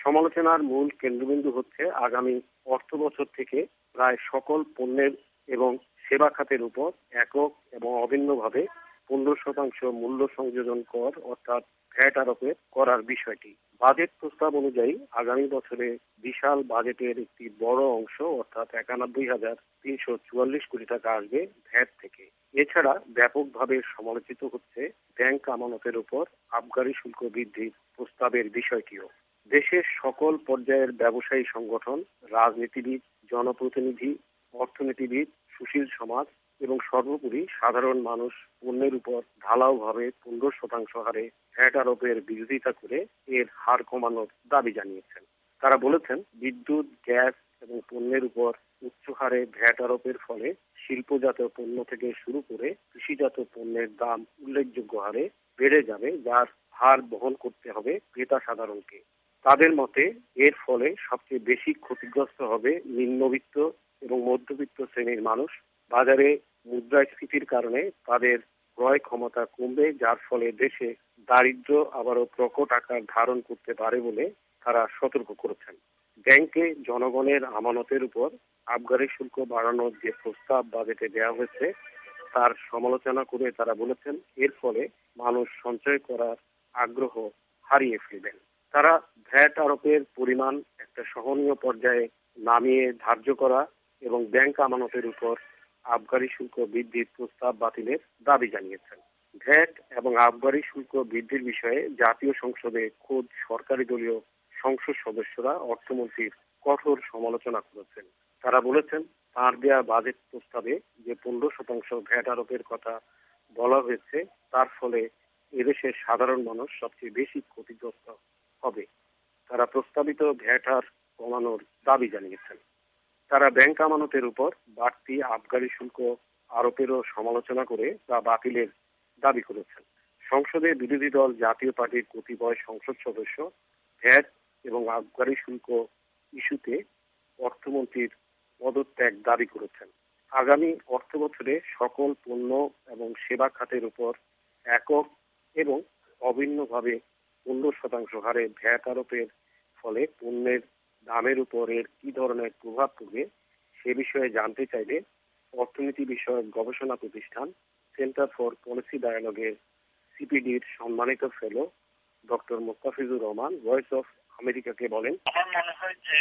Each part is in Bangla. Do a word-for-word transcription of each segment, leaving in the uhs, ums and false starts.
সমালোচনার মূল কেন্দ্রবিন্দু হচ্ছে আগামী অর্থ বছর থেকে প্রায় সকল পণ্যের এবং সেবা খাতের উপর একক এবং অভিন্নভাবে পনেরো শতাংশ মূল্য সংযোজন কর অর্থাৎ ভ্যাট আরোপের করার বিষয়টি। বাজেট প্রস্তাব অনুযায়ী আগামী বছরে বিশাল বাজেটের একটি বড় অংশ অর্থাৎ একানব্বই হাজার তিনশো চুয়াল্লিশ কোটি টাকা আসবে ভ্যাট থেকে। এছাড়া ব্যাপকভাবে সমালোচিত হচ্ছে ব্যাংক আমানতের উপর আবগারি শুল্ক বৃদ্ধির প্রস্তাবের বিষয়টিও। দেশের সকল পর্যায়ের ব্যবসায়ী সংগঠন, রাজনীতিবিদ, জনপ্রতিনিধি, অর্থনীতিবিদ, সুশীল সমাজ এবং সর্বোপরি সাধারণ মানুষ পণ্যের উপর ঢালাওভাবে পনেরো শতাংশ হারে ভ্যাট আরোপের বিরোধিতা করে এর হার কমানোর দাবি জানিয়েছেন। তারা বলেছেন, বিদ্যুৎ, গ্যাস এবং পণ্যের উপর উচ্চ হারে ভ্যাট আরোপের ফলে শিল্পজাত পণ্য থেকে শুরু করে কৃষিজাত পণ্যের দাম উল্লেখযোগ্য হারে বেড়ে যাবে, যার ভার বহন করতে হবে ক্রেতা সাধারণকে। তাদের মতে এর ফলে সবচেয়ে বেশি ক্ষতিগ্রস্ত হবে নিম্নবিত্ত এবং মধ্যবিত্ত শ্রেণীর মানুষ। বাজারে মুদ্রাস্ফীতির কারণে তাদের ক্রয় ক্ষমতা কমবে, যার ফলে দেশে দারিদ্র্য আবারও প্রকট আকার ধারণ করতে পারে বলে তারা সতর্ক করেছেন। ব্যাংকে জনগণের আমানতের উপর আবগারি শুল্ক বাড়ানোর যে প্রস্তাব বাজেটে দেওয়া হয়েছে তার সমালোচনা করে তারা বলেছেন, এর ফলে মানুষ সঞ্চয় করার আগ্রহ হারিয়ে ফেলবেন। তারা ভ্যাট আরোপের পরিমাণ একটা সহনীয় পর্যায়ে নামিয়ে ধার্য করা এবং ব্যাংক আমানতের উপর আবগারি শুল্ক বৃদ্ধির প্রস্তাব বাতিলের দাবি জানিয়েছেন। ভ্যাট এবং আবগারি শুল্ক বৃদ্ধির বিষয়ে জাতীয় সংসদে খোদ সরকারি দলীয় সংসদ সদস্যরা অর্থমন্ত্রীর কঠোর সমালোচনা করেছেন। তারা বলেছেন, তাঁর দেয়া বাজেট প্রস্তাবে যে পনেরো শতাংশ ভ্যাট আরোপের কথা বলা হয়েছে তার ফলে এদেশের সাধারণ মানুষ সবচেয়ে বেশি ক্ষতিগ্রস্ত হবে। তারা প্রস্তাবিত ভ্যাট হার কমানোর দাবি জানিয়েছেন। তারা ব্যাংক আমানতের উপর বাড়তি আবগারি শুল্ক আরোপেরও সমালোচনা করে তা বাতিলের দাবি করেছেন। সংসদে বিরোধী দল জাতীয় পার্টির কতিপয় সংসদ সদস্য ভ্যাট এবং আবগারি শুল্ক ইস্যুতে অর্থমন্ত্রীর পদত্যাগ দাবি করেছেন। আগামী অর্থ বছরে সকল পণ্য এবং সেবা খাতের উপর একক এবং অভিন্নভাবে পনেরো শতাংশ হারে ভ্যাট আরোপের ফলে পণ্যের দামের উপর এর কি ধরনের প্রভাব পড়বে সে বিষয়ে জানতে চাইলে অর্থনীতি বিষয়ক গবেষণা প্রতিষ্ঠান সেন্টার ফর পলিসি ডায়ালগের সিপিডির সম্মানিত fellow doctor Mostafizur Rahman Voice of আমেরিকাকে বলেন, আমার মনে হয় যে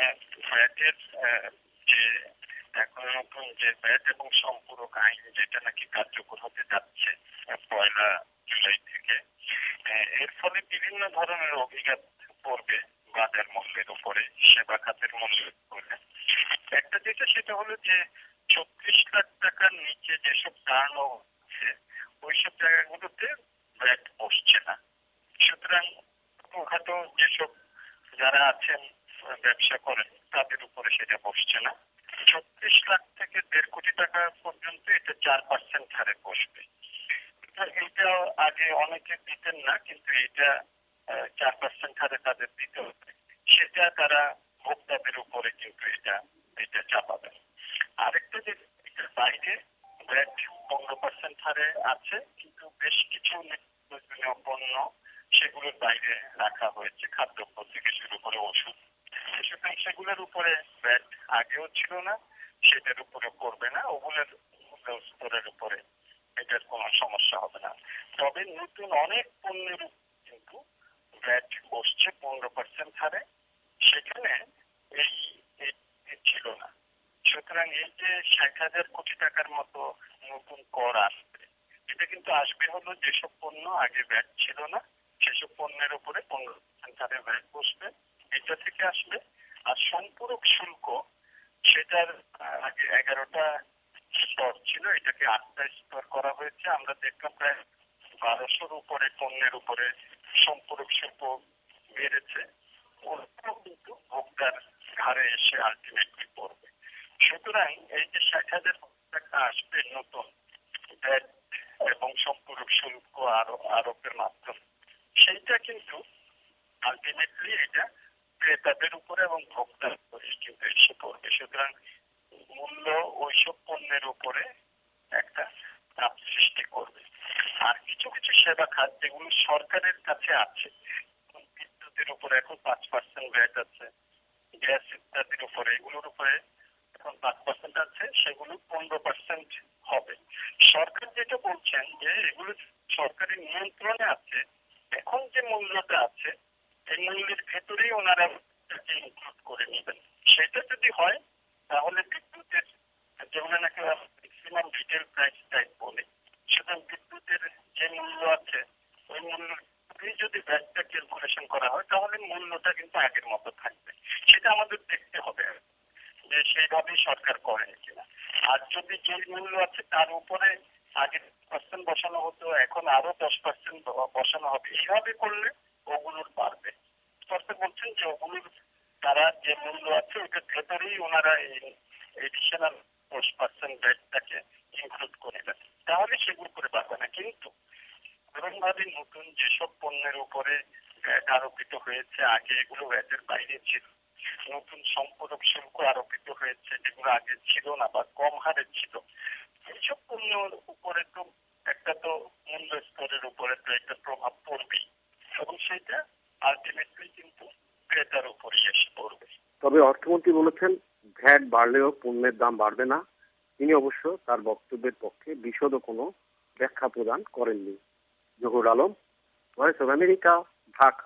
ভ্যাটের যে এখন নতুন যে ভ্যাট এবং সম্পূরক আইন যেটা নাকি কার্যকর হতে যাচ্ছে পয়লা জুলাই থেকে, এর ফলে বিভিন্ন ধরনের অভিজ্ঞতা পড়বে বাজার মূল্যের উপরে, সেবা খাতের মূল্যের উপরে। একটা যেটা সেটা হলো যে ছত্রিশ লাখ টাকার নিচে যেসব টার্ন হচ্ছে ওইসব জায়গাগুলোতে ভ্যাট বসছে না। সুতরাং ছোটখাটো যেসব যারা আছেন ব্যবসা করেন তাদের উপরে সেটা বসছে না। ছত্রিশ লাখ থেকে দেড় কোটি টাকা পর্যন্ত এটা চার পার্সেন্ট হারে বসবে। এটা আগে অনেকে দিতেন না, কিন্তু এটা চার পার্সেন্ট হারে তাদের দিতে হবে। সেটা তারা ভোক্তাদের উপরে কিন্তু এটা এটা চাপাবেন। আরেকটা যে বাইরে ভ্যাট পনেরো পার্সেন্ট হারে আছে, কিন্তু বেশ কিছু প্রয়োজনীয় পণ্য সেগুলোর বাইরে রাখা হয়েছে, খাদ্যদ্রব্য থেকে শুরু করে ওষুধ। সুতরাং সেগুলোর উপরে ভ্যাট আগেও ছিল না, সেটার উপরে করবে না। ওগুলোর স্তরের উপরে এটার কোনো সমস্যা হবে না। তবে নতুন অনেক পণ্যের কিন্তু ভ্যাট বসছে পনেরো পার্সেন্ট হারে, সেখানে এই ছিল না। সুতরাং এই যে ষাট হাজার কোটি টাকার মতো নতুন কর আসবে, এটা কিন্তু আসবে হলো যেসব পণ্য আগে ভ্যাট ছিল না সেসব পণ্যের উপরে পনেরো পার্সেন্ট হারে ভ্যাট বসবে, এটা থেকে আসবে। আর সম্পূরক শুল্ক সেটার আগে এগারোটা স্তর ছিল, এটাকে আটটা স্তর করা হয়েছে। আমরা দেখলাম প্রায় বারোশোর উপরে পণ্যের উপরে সম্পূরক শুল্ক বেড়েছে, ওটাও কিন্তু ভোক্তার ঘাড়ে এসে আলটিমেটলি পড়বে। সুতরাং এই যে ষাট হাজার টাকা আসবে নতুন ভ্যাট এবং সম্পূরক শুল্ক আরো আরোপের মাধ্যমে, সেইটা কিন্তু আলটিমেটলি এটা ক্রেতাদের উপরে এবং ভোক্তার উপরে কিন্তু এসে পড়বে। সুতরাং মূল্য ওইসব পণ্যের উপরে একটা চাপ সৃষ্টি করবে। আর কিছু কিছু সেবা খাত যেগুলো সরকারের কাছে আছে, বিদ্যুতের উপরে এখন পাঁচ পার্সেন্ট আছে, গ্যাস ইত্যাদির উপরে, এগুলোর উপরে এখন পাঁচ পার্সেন্ট আছে, সেগুলো পনেরো পার্সেন্ট হবে। সরকার যেটা বলছেন যে এগুলো সরকারি নিয়ন্ত্রণে আছে, এখন যে মূল্যটা আছে এই মূল্যের ভেতরেই ওনারা ইনক্লুড করে নেবেন। সেটা যদি হয় তাহলে বিদ্যুতের যেগুলো নাকি ম্যাক্সিমাম রিটেল প্রাইস টাইপ বলে, সুতরাং বিদ্যুতের যে মূল্য আছে ওই মূল্য যদি ব্যাটটা ক্যালকুলেশন করা হয় তাহলে মূল্যটা কিন্তু আগের মতো থাকবে। সেটা আমাদের দেখতে হবে যে সেইভাবেই সরকার করেন কিনা। আর যদি যে মূল্য আছে তার উপরে আগে পার্সেন্ট বসানো হতো, এখন আরো দশ পার্সেন্ট বসানো হবে, এইভাবে করলে ওগুলোর বাড়বে। সরকার বলছেন যে ওগুলোর তারা যে মূল্য আছে ওটার ভেতরেই ওনারা এই এডিশনাল দশ পার্সেন্ট ব্যাটটাকে ইনক্লুড করে দেন, তাহলে সেগুলো করে পারবে না। কিন্তু এরকমভাবে নতুন যেসব পণ্যের উপরে ভ্যাট আরোপিত হয়েছে, আগে এগুলো ভ্যাটের বাইরে ছিল, নতুন সম্পূরক শুল্ক আরোপিত হয়েছে যেগুলো আগে ছিল না বা কম হারে ছিল, এইসব পণ্যের উপরে তো একটা তো মূল্য স্তরের উপরে তো একটা প্রভাব পড়বেই, এবং সেটা আলটিমেটলি কিন্তু ক্রেতার উপরেই এসে পড়বে। তবে অর্থমন্ত্রী বলেছেন ভ্যাট বাড়লেও পণ্যের দাম বাড়বে না। তিনি অবশ্য তার বক্তব্যের পক্ষে বিশদ কোনো ব্যাখ্যা প্রদান করেননি। Zahur Alam, Voice of America, Dhaka.